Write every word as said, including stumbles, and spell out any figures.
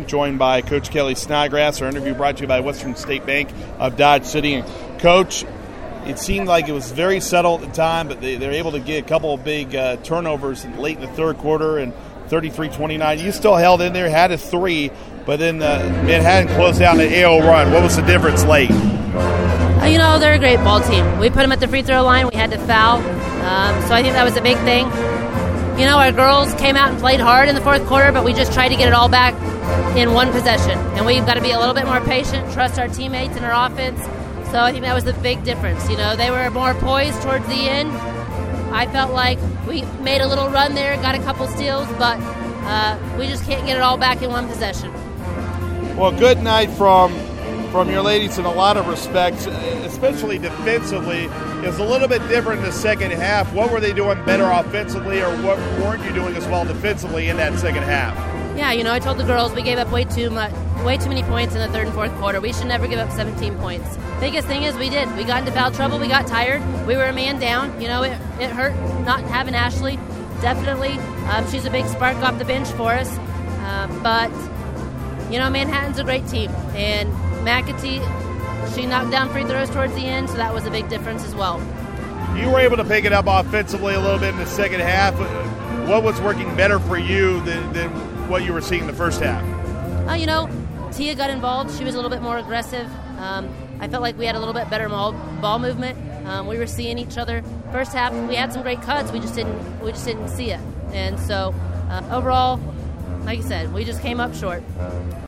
joined by Coach Kelly Snodgrass. Our interview brought to you by Western State Bank of Dodge City. And Coach, it seemed like it was very subtle at the time, but they, they were able to get a couple of big uh, turnovers late in the third quarter, and thirty-three twenty-nine. You still held in there, had a three, but then uh, Manhattan closed down the A O run. What was the difference late? Uh, you know, they're a great ball team. We put them at the free throw line. We had to foul. Um, so I think that was a big thing. You know, our girls came out and played hard in the fourth quarter, but we just tried to get it all back in one possession. And we've got to be a little bit more patient, trust our teammates and our offense. So I think that was the big difference. You know, they were more poised towards the end. I felt like we made a little run there, got a couple steals, but uh, we just can't get it all back in one possession. Well, good night from from your ladies in a lot of respects, especially defensively. It was a little bit different in the second half. What were they doing better offensively, or what weren't you doing as well defensively in that second half? Yeah, you know, I told the girls we gave up way too much, way too many points in the third and fourth quarter. We should never give up seventeen points. Biggest thing is we did. We got into foul trouble. We got tired. We were a man down. You know, it, it hurt not having Ashley. Definitely. Um, she's a big spark off the bench for us. Uh, but, you know, Manhattan's a great team. And McAtee, she knocked down free throws towards the end, so that was a big difference as well. You were able to pick it up offensively a little bit in the second half. What was working better for you than, than what you were seeing in the first half? Uh, you know, Tia got involved. She was a little bit more aggressive. Um, I felt like we had a little bit better ball, ball movement. Um, we were seeing each other. First half, we had some great cuts. We just didn't, we just didn't see it. And so, uh, overall, like you said, we just came up short.